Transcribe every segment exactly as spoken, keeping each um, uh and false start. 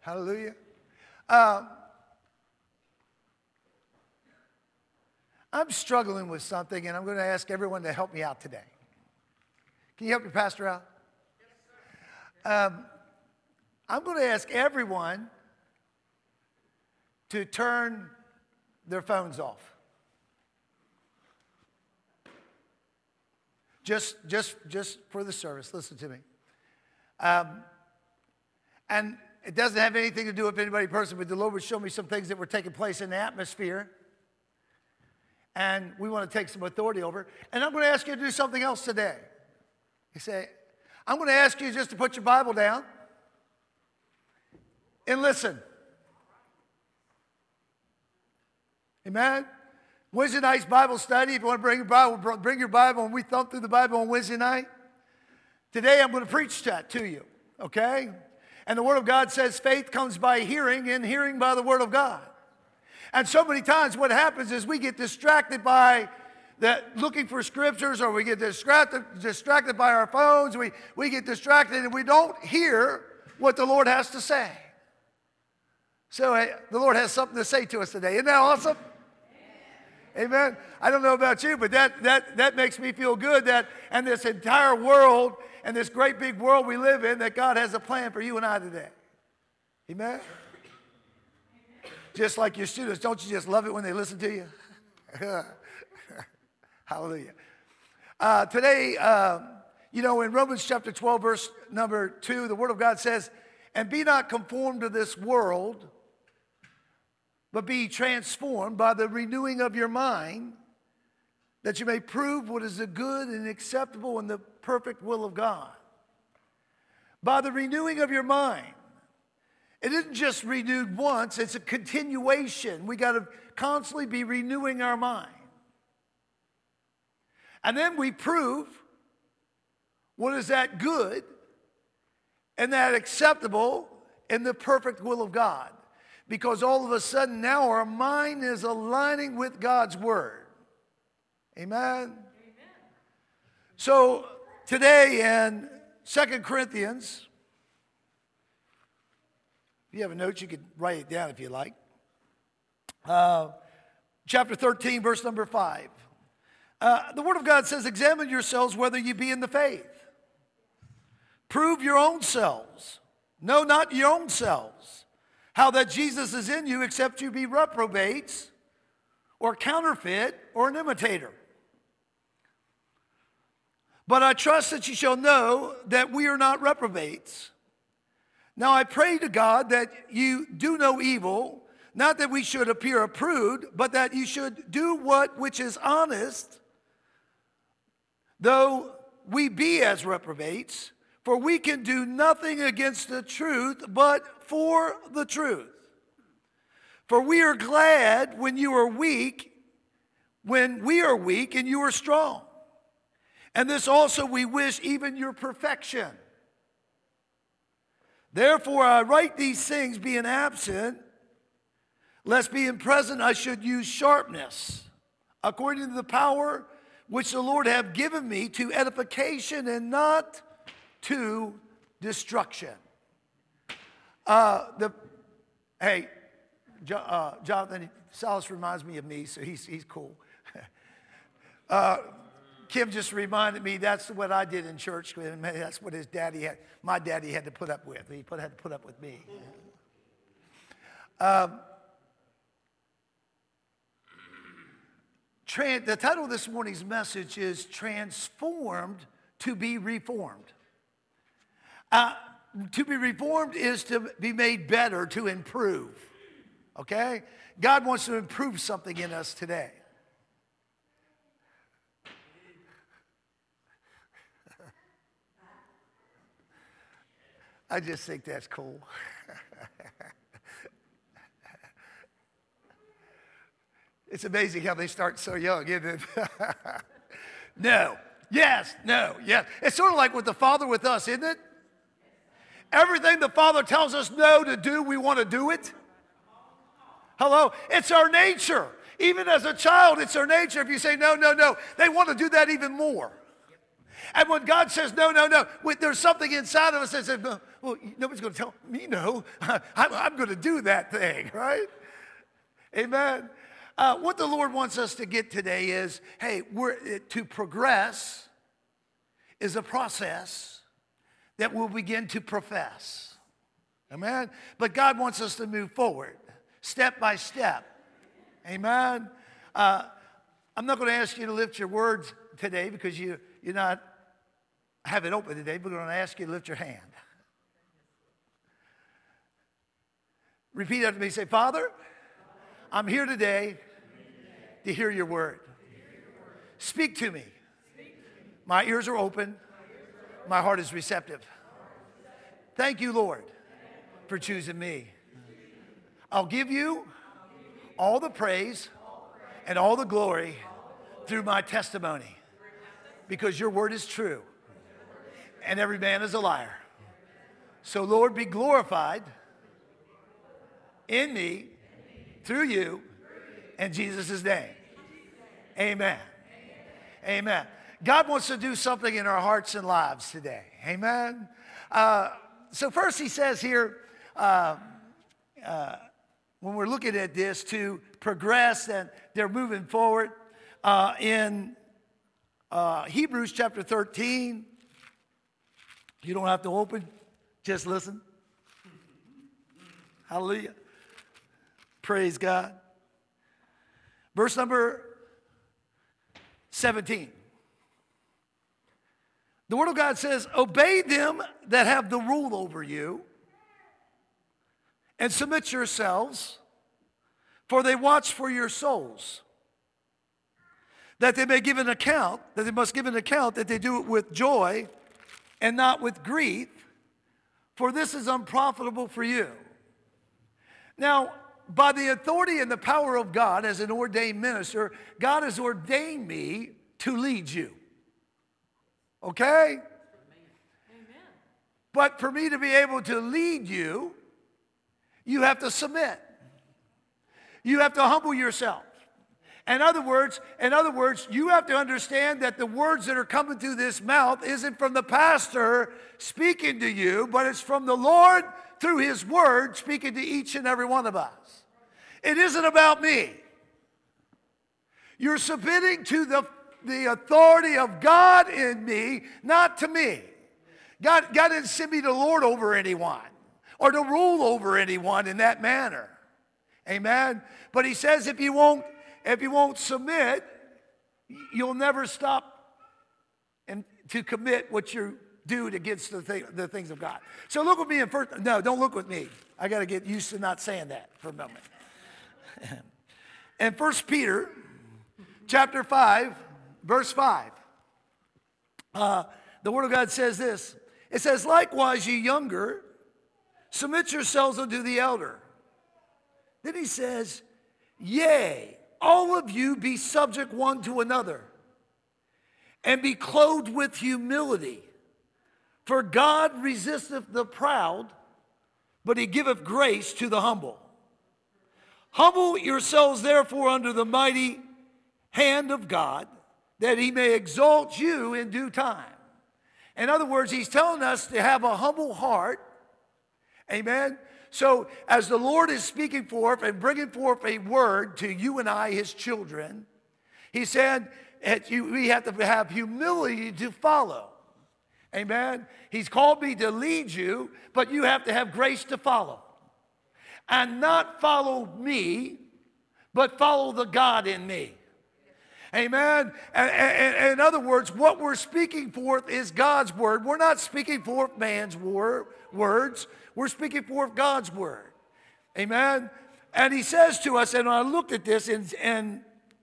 Hallelujah. Um, I'm struggling with something, and I'm going to ask everyone to help me out today. Can you help me, Pastor Al? Um, I'm going to ask everyone to turn their phones off. Just, just, just for the service. Listen to me. Um, and it doesn't have anything to do with anybody personally, but the Lord would show me some things that were taking place in the atmosphere. And we want to take some authority over. And I'm going to ask you to do something else today. You say, I'm going to ask you just to put your Bible down and listen. Amen? Wednesday night's Bible study. If you want to bring your Bible, bring your Bible, and we thumb through the Bible on Wednesday night. Today I'm going to preach that to you, okay? And the Word of God says faith comes by hearing, and hearing by the Word of God. And so many times what happens is we get distracted by that looking for scriptures, or we get distracted, distracted by our phones. We, we get distracted and we don't hear what the Lord has to say. So hey, the Lord has something to say to us today. Isn't that awesome? Amen. I don't know about you, but that, that, that makes me feel good that, and this entire world and this great big world we live in, that God has a plan for you and I today. Amen. Just like your students, don't you just love it when they listen to you? Hallelujah. Uh, today, uh, you know, in Romans chapter twelve, verse number two, the Word of God says, and be not conformed to this world, but be transformed by the renewing of your mind, that you may prove what is the good and acceptable and the perfect will of God. By the renewing of your mind. It isn't just renewed once, it's a continuation. We got to constantly be renewing our mind. And then we prove what is that good and that acceptable in the perfect will of God. Because all of a sudden now our mind is aligning with God's Word. Amen? Amen. So today in Second Corinthians, if you have a note, you could write it down if you like. Uh, chapter thirteen, verse number five. Uh, the Word of God says, examine yourselves whether you be in the faith. Prove your own selves. No, not your own selves. How that Jesus is in you, except you be reprobates or counterfeit or an imitator. But I trust that you shall know that we are not reprobates. Now I pray to God that you do no evil, not that we should appear approved, but that you should do what which is honest, though we be as reprobates, for we can do nothing against the truth, but for the truth. For we are glad when you are weak, when we are weak and you are strong. And this also we wish, even your perfection. Therefore I write these things being absent, lest being present I should use sharpness, according to the power which the Lord hath given me to edification and not to destruction. Uh, the hey, jo- uh, Jonathan Salas reminds me of me, so he's he's cool. uh, Kim just reminded me that's what I did in church. That's what his daddy had. My daddy had to put up with. He put, had to put up with me. Um, tran- the title of this morning's message is Transformed to be Reformed. Uh, to be reformed is to be made better, to improve. Okay? God wants to improve something in us today. I just think that's cool. It's amazing how they start so young, isn't it? No. Yes. No. Yes. It's sort of like with the Father with us, isn't it? Everything the Father tells us no to do, we want to do it. Hello? It's our nature. Even as a child, it's our nature. If you say no, no, no, they want to do that even more. And when God says, no, no, no, wait, there's something inside of us that says, no, well, nobody's going to tell me no. I'm, I'm going to do that thing, right? Amen. Uh, what the Lord wants us to get today is, hey, we're, to progress is a process that we'll begin to profess. Amen. But God wants us to move forward, step by step. Amen. Uh, I'm not going to ask you to lift your words today because you, you're not have it open today, but we're going to ask you to lift your hand. Repeat after me. Say, Father, I'm here today to hear your word. Speak to me. My ears are open. My heart is receptive. Thank you, Lord, for choosing me. I'll give you all the praise and all the glory through my testimony, because your word is true and every man is a liar. So, Lord, be glorified in me through you in Jesus' name. Amen. Amen. God wants to do something in our hearts and lives today. Amen. Uh, so first he says here, uh, uh, when we're looking at this, to progress and they're moving forward, uh, in uh, Hebrews chapter thirteen, you don't have to open, just listen. Hallelujah. Praise God. Verse number seventeen. The word of God says, obey them that have the rule over you, and submit yourselves, for they watch for your souls, that they may give an account, that they must give an account, that they do it with joy and not with grief, for this is unprofitable for you. Now, by the authority and the power of God as an ordained minister, God has ordained me to lead you. Okay? Amen. But for me to be able to lead you, you have to submit. You have to humble yourself. In other words, in other words, you have to understand that the words that are coming through this mouth isn't from the pastor speaking to you, but it's from the Lord through his word speaking to each and every one of us. It isn't about me. You're submitting to the, the authority of God in me, not to me. God, God didn't send me to lord over anyone or to rule over anyone in that manner. Amen. But he says if you won't, if you won't submit, you'll never stop and to commit what you do against the, thing, the things of God. So look with me in first. No, don't look with me. I got to get used to not saying that for a moment. In First Peter chapter five, verse five, uh, the Word of God says this. It says, likewise, ye younger, submit yourselves unto the elder. Then he says, yea, all of you be subject one to another, and be clothed with humility. For God resisteth the proud, but he giveth grace to the humble. Humble yourselves therefore under the mighty hand of God, that he may exalt you in due time. In other words, he's telling us to have a humble heart. Amen. So as the Lord is speaking forth and bringing forth a word to you and I, his children, he said that you, we have to have humility to follow. Amen. He's called me to lead you, but you have to have grace to follow. And not follow me, but follow the God in me. Amen. And, and, and in other words, what we're speaking forth is God's word. We're not speaking forth man's word, words. We're speaking forth God's word. Amen. And he says to us, and I looked at this in, in,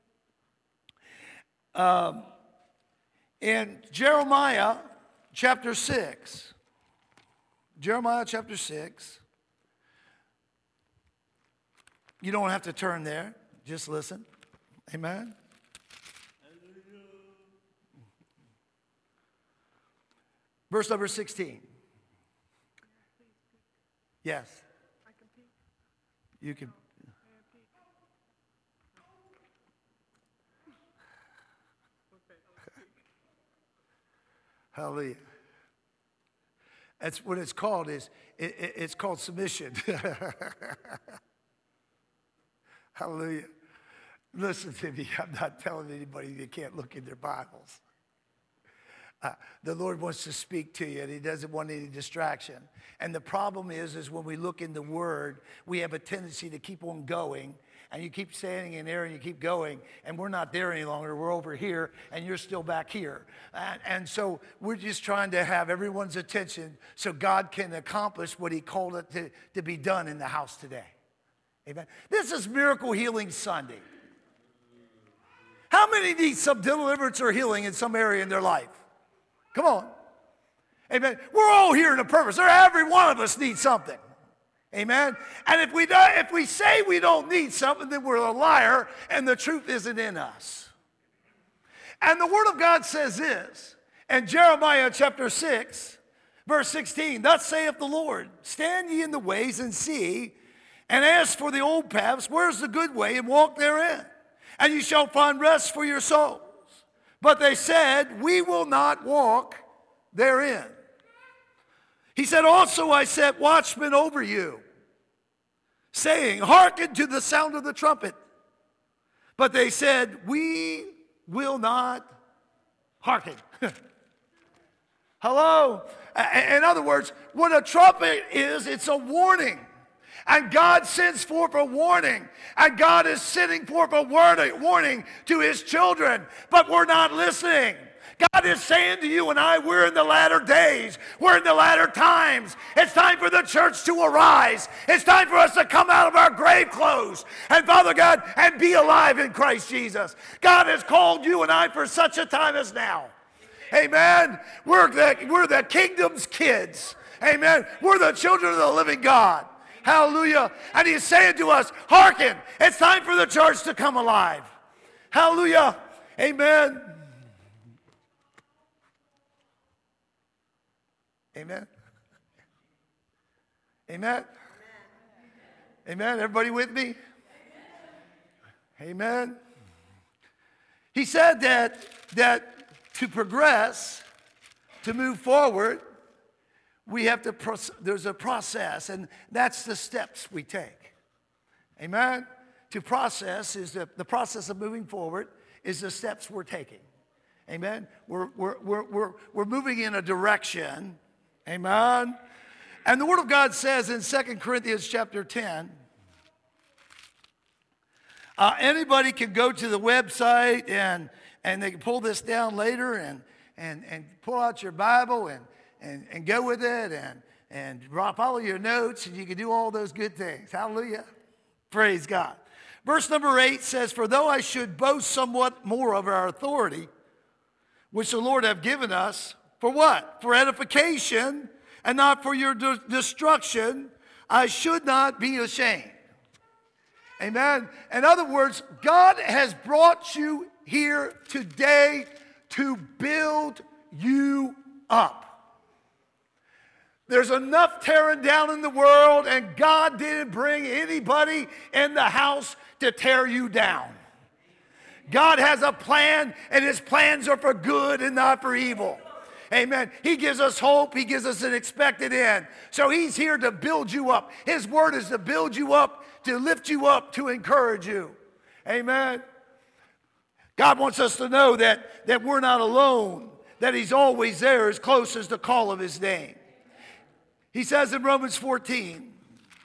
um, in Jeremiah chapter six. Jeremiah chapter six. You don't have to turn there. Just listen. Amen. Verse number sixteen. Yes. You can. Hallelujah. That's what it's called. Is it, it, it's called submission. Hallelujah. Listen to me. I'm not telling anybody they can't look in their Bibles. Uh, the Lord wants to speak to you, and he doesn't want any distraction. And the problem is, is when we look in the Word, we have a tendency to keep on going, and you keep standing in there, and you keep going, and we're not there any longer. We're over here, and you're still back here. And, and so we're just trying to have everyone's attention so God can accomplish what he called it to, to be done in the house today. Amen. This is Miracle Healing Sunday. How many need some deliverance or healing in some area in their life? Come on. Amen. We're all here in a purpose. Every one of us needs something. Amen. And if we don't, if we say we don't need something, then we're a liar and the truth isn't in us. And the Word of God says this in Jeremiah chapter six, verse sixteen, thus saith the Lord, stand ye in the ways and see, and ask for the old paths, where's the good way, and walk therein, and you shall find rest for your souls. But they said, we will not walk therein. He said, also I set watchmen over you, saying, hearken to the sound of the trumpet. But they said, we will not hearken. Hello? In other words, what a trumpet is, it's a warning. And God sends forth a warning. And God is sending forth a warning to his children. But we're not listening. God is saying to you and I, we're in the latter days. We're in the latter times. It's time for the church to arise. It's time for us to come out of our grave clothes. And Father God, and be alive in Christ Jesus. God has called you and I for such a time as now. Amen. We're the, we're the kingdom's kids. Amen. We're the children of the living God. Hallelujah. And he's saying to us, hearken, it's time for the church to come alive. Hallelujah. Amen. Amen. Amen. Amen. Everybody with me? Amen. He said that, that to progress, to move forward, we have to, there's a process, and that's the steps we take. Amen? To process is the, the process of moving forward is the steps we're taking. Amen? We're, we're, we're, we're, we're moving in a direction. Amen? And the Word of God says in Second Corinthians chapter ten, uh, anybody can go to the website and, and they can pull this down later and, and, and pull out your Bible and And, and go with it and, and follow your notes, and you can do all those good things. Hallelujah. Praise God. Verse number eight says, for though I should boast somewhat more of our authority, which the Lord have given us, for what? For edification and not for your de- destruction, I should not be ashamed. Amen. In other words, God has brought you here today to build you up. There's enough tearing down in the world, and God didn't bring anybody in the house to tear you down. God has a plan, and his plans are for good and not for evil. Amen. He gives us hope. He gives us an expected end. So he's here to build you up. His word is to build you up, to lift you up, to encourage you. Amen. God wants us to know that, that we're not alone, that he's always there as close as the call of his name. He says in Romans fourteen,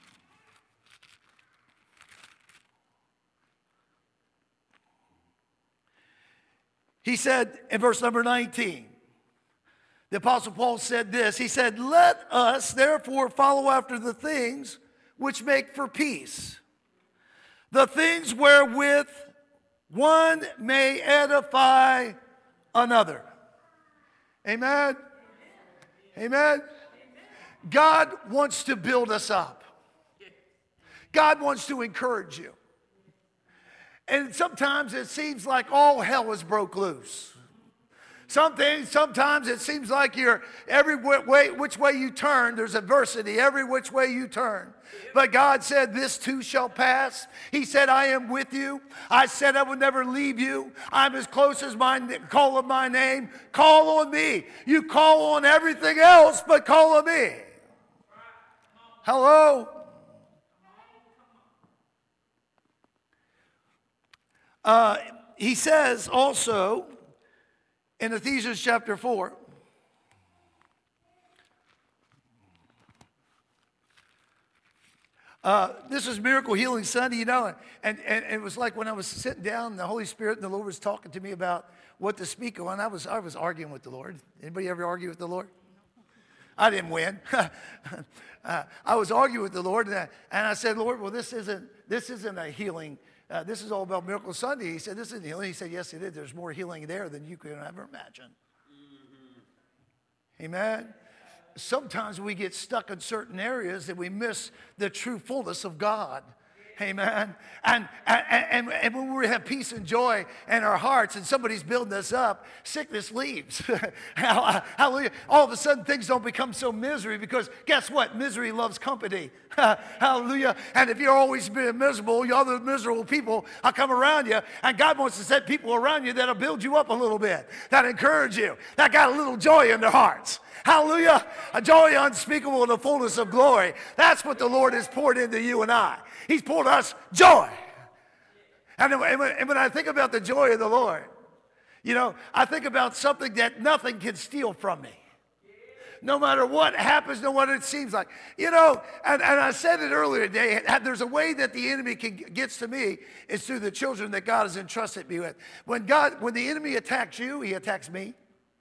he said in verse number nineteen, the Apostle Paul said this, he said, let us therefore follow after the things which make for peace, the things wherewith one may edify another. Amen? Amen? God wants to build us up. God wants to encourage you. And sometimes it seems like all hell is broke loose. Some things, sometimes it seems like you're every way, which way you turn, there's adversity every which way you turn. But God said, this too shall pass. He said, I am with you. I said I would never leave you. I'm as close as my call of my name. Call on me. You call on everything else, but call on me. Hello? Uh, he says also in Ephesians chapter four, Uh, this is Miracle Healing Sunday, you know, and, and, and it was like when I was sitting down, the Holy Spirit and the Lord was talking to me about what to speak on. I was I was arguing with the Lord. Anybody ever argue with the Lord? I didn't win. uh, I was arguing with the Lord, and I, and I said, Lord, well, this isn't this isn't a healing. Uh, this is all about Miracle Sunday. He said, this isn't healing. He said, yes, it is. There's more healing there than you could ever imagine. Mm-hmm. Amen. Sometimes we get stuck in certain areas that we miss the true fullness of God. Amen. And, and, and, and when we have peace and joy in our hearts and somebody's building us up, sickness leaves. Hallelujah. All of a sudden things don't become so misery because guess what? Misery loves company. Hallelujah. And if you're always being miserable, your other miserable people will come around you. And God wants to set people around you that'll build you up a little bit, that encourage you, that got a little joy in their hearts. Hallelujah. A joy unspeakable in the fullness of glory. That's what the Lord has poured into you and I. He's poured us joy. And when I think about the joy of the Lord, you know, I think about something that nothing can steal from me. No matter what happens, no matter what it seems like. You know, and, and I said it earlier today, there's a way that the enemy can, gets to me, is through the children that God has entrusted me with. When God, when the enemy attacks you, he attacks me.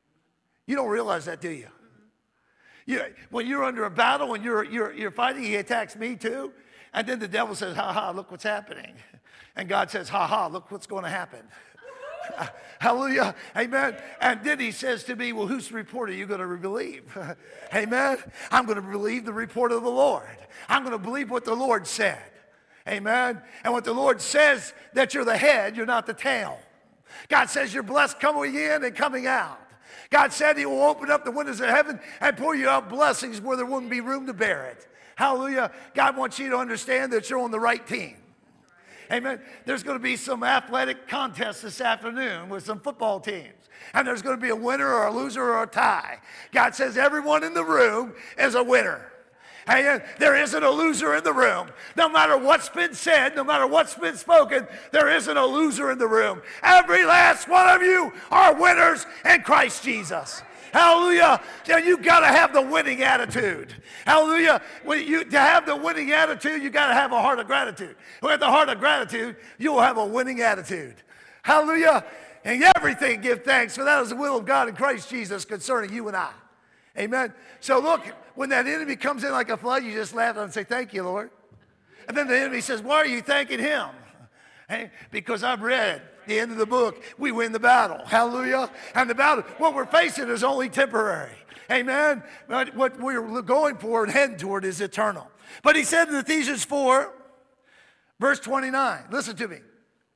You don't realize that, do you? You, when you're under a battle and you're, you're, you're fighting, he attacks me too. And then the devil says, ha ha, look what's happening. And God says, ha ha, look what's going to happen. Hallelujah. Amen. And then he says to me, well, whose report are you going to believe? Amen. I'm going to believe the report of the Lord. I'm going to believe what the Lord said. Amen. And what the Lord says, that you're the head, you're not the tail. God says you're blessed coming in and coming out. God said he will open up the windows of heaven and pour you out blessings where there wouldn't be room to bear it. Hallelujah. God wants you to understand that you're on the right team. Amen. There's going to be some athletic contest this afternoon with some football teams. And there's going to be a winner or a loser or a tie. God says everyone in the room is a winner. And there isn't a loser in the room. No matter what's been said, no matter what's been spoken, there isn't a loser in the room. Every last one of you are winners in Christ Jesus. Hallelujah. And you've got to have the winning attitude. Hallelujah. When you, to have the winning attitude, you've got to have a heart of gratitude. With the heart of gratitude, you will have a winning attitude. Hallelujah. And everything give thanks, for that is the will of God in Christ Jesus concerning you and I. Amen. So look, when that enemy comes in like a flood, you just laugh and say, thank you, Lord. And then the enemy says, why are you thanking him? Hey, because I've read the end of the book. We win the battle. Hallelujah. And the battle, what we're facing is only temporary. Amen. But what we're going for and heading toward is eternal. But he said in Ephesians four, verse twenty-nine, listen to me.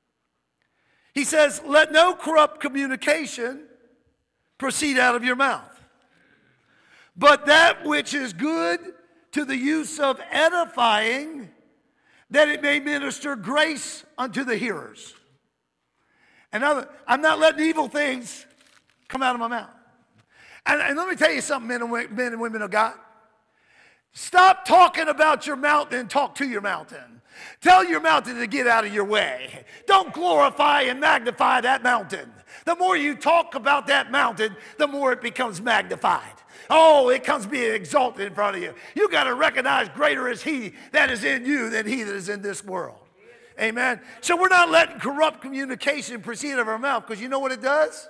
He says, let no corrupt communication proceed out of your mouth, but that which is good to the use of edifying, that it may minister grace unto the hearers. And other, I'm not letting evil things come out of my mouth. And, and let me tell you something, men and, men and women of God. Stop talking about your mountain and talk to your mountain. Tell your mountain to get out of your way. Don't glorify and magnify that mountain. The more you talk about that mountain, the more it becomes magnified. Oh, it comes being exalted in front of you. You got to recognize greater is he that is in you than he that is in this world. Amen. So we're not letting corrupt communication proceed out of our mouth, because you know what it does?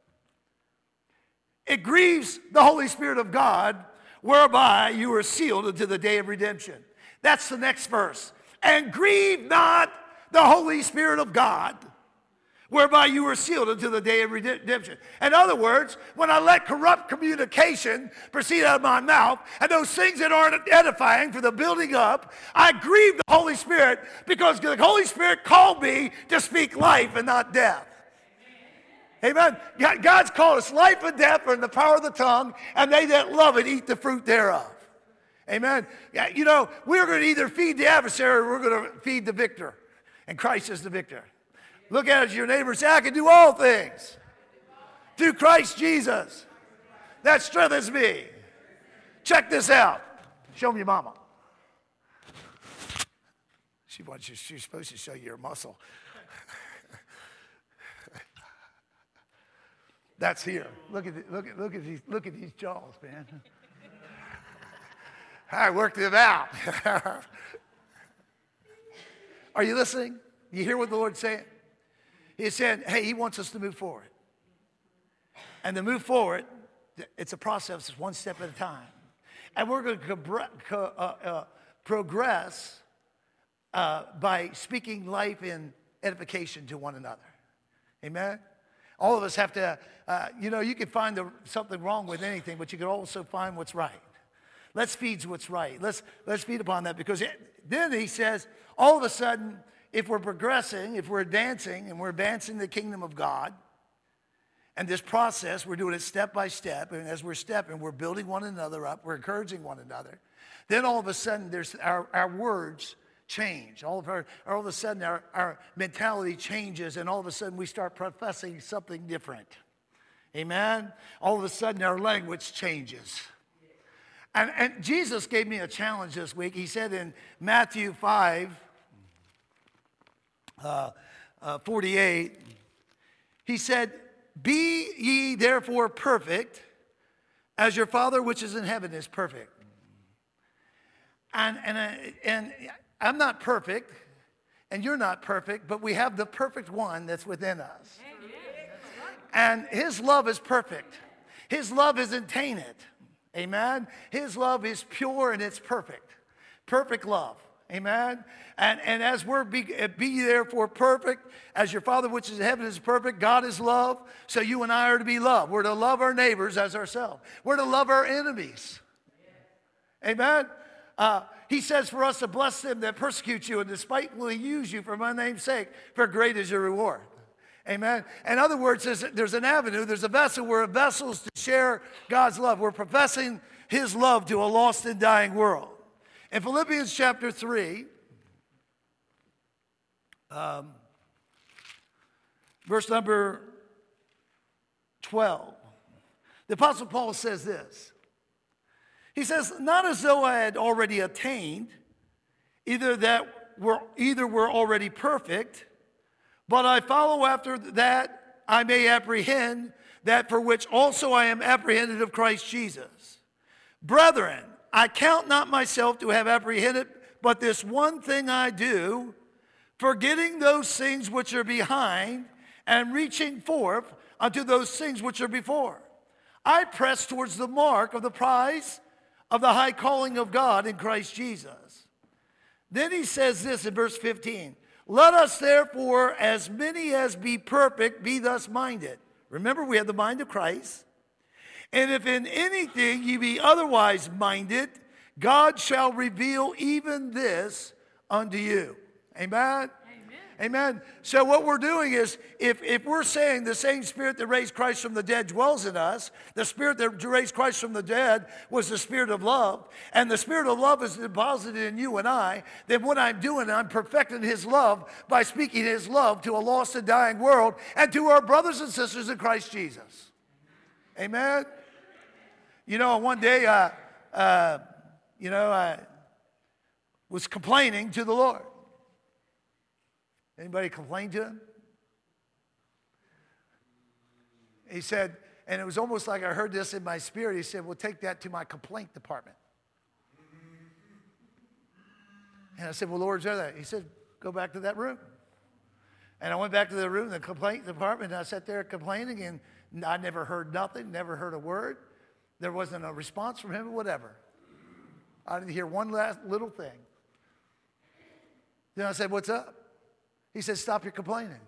It grieves the Holy Spirit of God, whereby you are sealed unto the day of redemption. That's the next verse. And grieve not the Holy Spirit of God, whereby you were sealed until the day of redemption. In other words, when I let corrupt communication proceed out of my mouth, and those things that aren't edifying for the building up, I grieve the Holy Spirit, because the Holy Spirit called me to speak life and not death. Amen. God- God's called us life and death are in the power of the tongue, and they that love it eat the fruit thereof. Amen. Yeah, you know, we're going to either feed the adversary or we're going to feed the victor. And Christ is the victor. Look at your neighbor and say, I can do all things through Christ Jesus. That strengthens me. Check this out. Show me your mama. She wants you, she's supposed to show you your muscle. That's here. Look at, the, look at, look at these, look at these jaws, man. I worked them out. Are you listening? You hear what the Lord's saying? He's saying, hey, he wants us to move forward. And to move forward, it's a process, it's one step at a time. And we're going to co- uh, uh, progress uh, by speaking life and edification to one another. Amen? All of us have to, uh, you know, you can find the, something wrong with anything, but you can also find what's right. Let's feed what's right. Let's, let's feed upon that, because it, then he says, all of a sudden, if we're progressing, if we're advancing, and we're advancing the kingdom of God, and this process, we're doing it step by step, and as we're stepping, we're building one another up, we're encouraging one another, then all of a sudden, there's our, our words change. All of, our, all of a sudden, our, our mentality changes, and all of a sudden, we start professing something different. Amen? All of a sudden, our language changes. And, and Jesus gave me a challenge this week. He said in Matthew five, uh, uh, forty-eight, he said, be ye therefore perfect, as your Father which is in heaven is perfect. And, and, uh, and I'm not perfect, and you're not perfect, but we have the perfect one that's within us. And his love is perfect. His love isn't tainted. Amen. His love is pure and it's perfect. Perfect love. Amen. And, and as we're be, be therefore perfect, as your Father which is in heaven is perfect, God is love, so you and I are to be loved. We're to love our neighbors as ourselves. We're to love our enemies. Amen. Uh, he says for us to bless them that persecute you and despitefully use you for my name's sake, for great is your reward. Amen. In other words, there's, there's an avenue, there's a vessel. We're vessels to share God's love. We're professing his love to a lost and dying world. In Philippians chapter three, um, verse number twelve, the Apostle Paul says this. He says, not as though I had already attained, either that we're, either we're already perfect, but I follow after that I may apprehend that for which also I am apprehended of Christ Jesus. Brethren, I count not myself to have apprehended, but this one thing I do, forgetting those things which are behind and reaching forth unto those things which are before. I press towards the mark of the prize of the high calling of God in Christ Jesus. Then he says this in verse fifteen. Let us therefore, as many as be perfect, be thus minded. Remember, we have the mind of Christ. And if in anything ye be otherwise minded, God shall reveal even this unto you. Amen? Amen. So what we're doing is, if, if we're saying the same spirit that raised Christ from the dead dwells in us, the spirit that raised Christ from the dead was the spirit of love, and the spirit of love is deposited in you and I, then what I'm doing, I'm perfecting his love by speaking his love to a lost and dying world and to our brothers and sisters in Christ Jesus. Amen. You know, one day, uh, uh, you know, I was complaining to the Lord. Anybody complain to him? He said, and it was almost like I heard this in my spirit. He said, well, take that to my complaint department. And I said, well, Lord, where's that? He said, go back to that room. And I went back to the room, the complaint department, and I sat there complaining, and I never heard nothing, never heard a word. There wasn't a response from him or whatever. I didn't hear one last little thing. Then I said, what's up? He said, stop your complaining.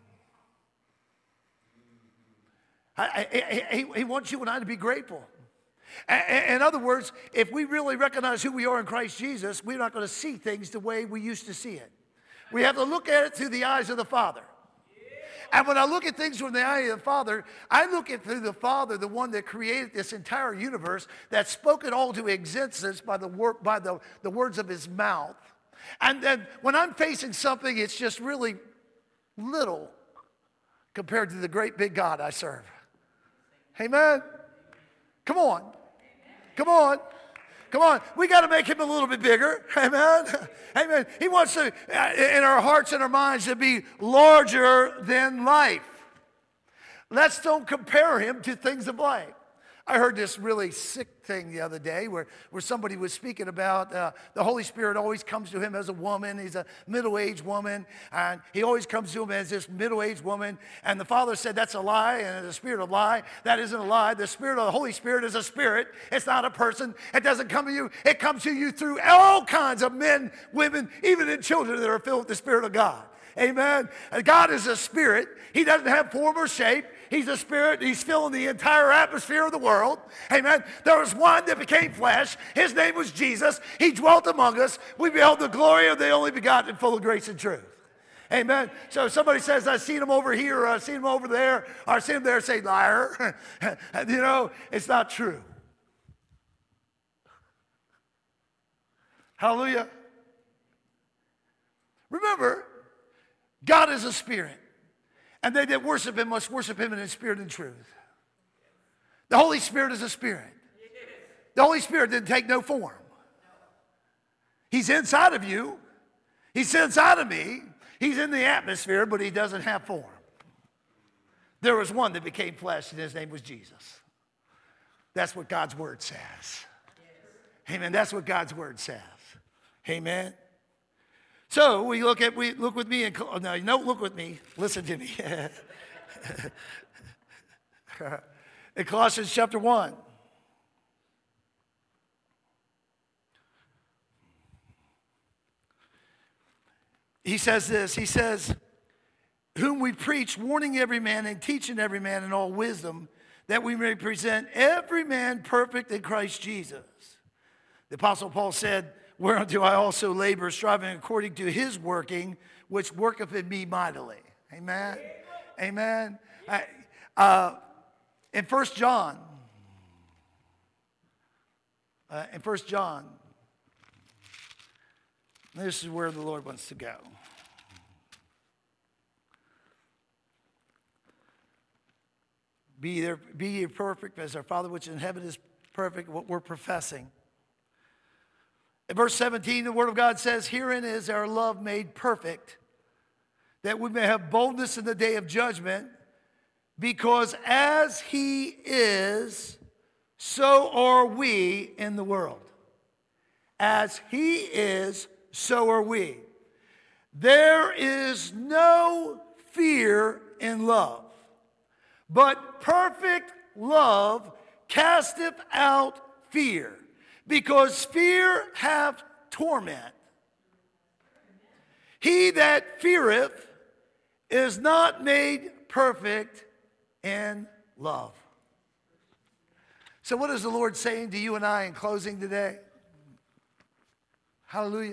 I, I, I, he, he wants you and I to be grateful. A, in other words, if we really recognize who we are in Christ Jesus, we're not going to see things the way we used to see it. We have to look at it through the eyes of the Father. and when I look at things from the eye of the Father, I look at through the Father, the one that created this entire universe, that spoke it all to existence by the word, by the, the words of his mouth. And then when I'm facing something, it's just really little compared to the great big God I serve. Amen. Come on. Come on. Come on. We got to make him a little bit bigger. Amen. Amen. He wants to, in our hearts and our minds, to be larger than life. Let's don't compare him to things of life. I heard this really sick thing the other day where, where somebody was speaking about uh, the Holy Spirit always comes to him as a woman. He's a middle-aged woman, and he always comes to him as this middle-aged woman. And the Father said, that's a lie, and it's a spirit of lie. That isn't a lie. The Spirit of the Holy Spirit is a spirit. It's not a person. It doesn't come to you. It comes to you through all kinds of men, women, even in children that are filled with the Spirit of God. Amen. God is a spirit. He doesn't have form or shape. He's a spirit. He's filling the entire atmosphere of the world. Amen. There was one that became flesh. His name was Jesus. He dwelt among us. We beheld the glory of the only begotten, full of grace and truth. Amen. So if somebody says, I've seen him over here, or I've seen him over there, or I've seen him there, say, liar. You know, it's not true. Hallelujah. Remember, God is a spirit. And they that worship him must worship him in spirit and truth. The Holy Spirit is a spirit. The Holy Spirit didn't take no form. He's inside of you. He's inside of me. He's in the atmosphere, but he doesn't have form. There was one that became flesh, and his name was Jesus. That's what God's word says. Amen. That's what God's word says. Amen. So we look at, we look with me, and no, no, look with me. Listen to me. In Colossians chapter one. He says this, he says, whom we preach, warning every man and teaching every man in all wisdom, that we may present every man perfect in Christ Jesus. The Apostle Paul said, whereunto I also labor, striving according to his working, which worketh in me mightily. Amen. Amen. I, uh, in First John, uh, in First John, this is where the Lord wants to go. Be there, be ye perfect, as our Father which is in heaven is perfect. What we're professing. In verse seventeen, the Word of God says, herein is our love made perfect, that we may have boldness in the day of judgment, because as he is, so are we in the world. As he is, so are we. There is no fear in love, but perfect love casteth out fear, because fear hath torment. He that feareth is not made perfect in love. So what is the Lord saying to you and I in closing today? Hallelujah.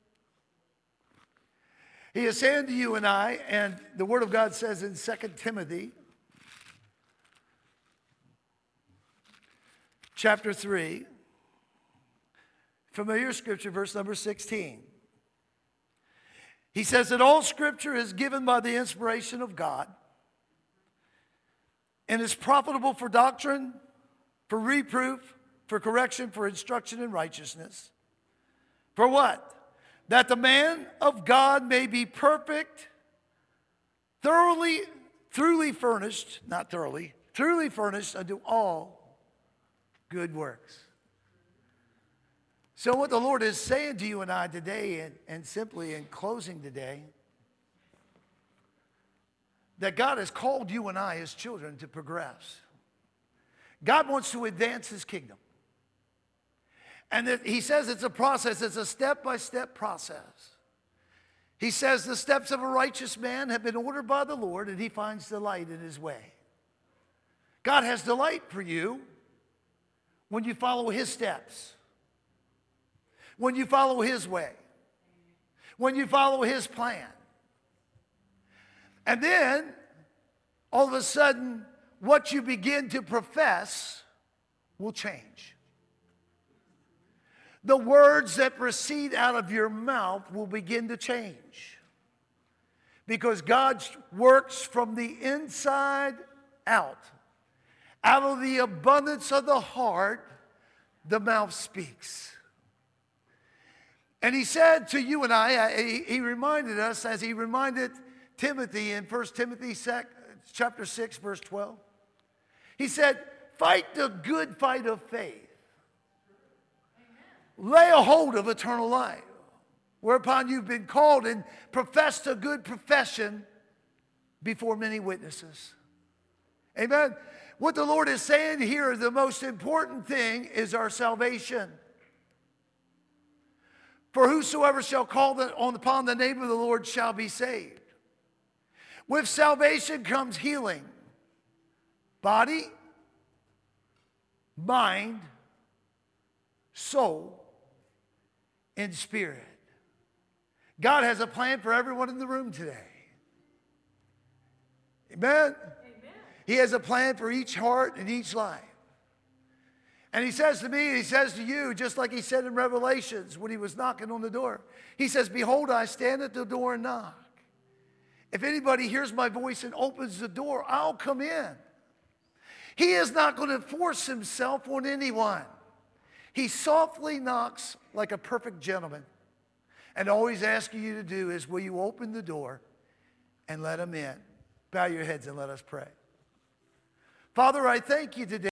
He is saying to you and I, and the Word of God says in Second Timothy chapter three, familiar scripture, verse number sixteen. He says that all scripture is given by the inspiration of God and is profitable for doctrine, for reproof, for correction, for instruction in righteousness. For what? That the man of God may be perfect, thoroughly, thoroughly furnished, not thoroughly, thoroughly furnished unto all good works. So what the Lord is saying to you and I today, and, and simply in closing today, that God has called you and I, his children, to progress. God wants to advance his kingdom. And that he says it's a process, it's a step-by-step process. He says the steps of a righteous man have been ordered by the Lord, and he finds delight in his way. God has delight for you when you follow his steps, when you follow his way, when you follow his plan. And then all of a sudden, what you begin to profess will change. The words that proceed out of your mouth will begin to change. Because God works from the inside out. Out of the abundance of the heart, the mouth speaks. And he said to you and I, he, he reminded us, as he reminded Timothy in First Timothy chapter six, verse twelve. He said, fight the good fight of faith. Lay a hold of eternal life, whereupon you've been called and professed a good profession before many witnesses. Amen. What the Lord is saying here, the most important thing is our salvation. For whosoever shall call on upon the name of the Lord shall be saved. With salvation comes healing. Body, mind, soul, and spirit. God has a plan for everyone in the room today. Amen? Amen. He has a plan for each heart and each life. And he says to me, he says to you, just like he said in Revelations when he was knocking on the door. He says, behold, I stand at the door and knock. If anybody hears my voice and opens the door, I'll come in. He is not going to force himself on anyone. He softly knocks like a perfect gentleman. And all he's asking you to do is, will you open the door and let him in? Bow your heads and let us pray. Father, I thank you today.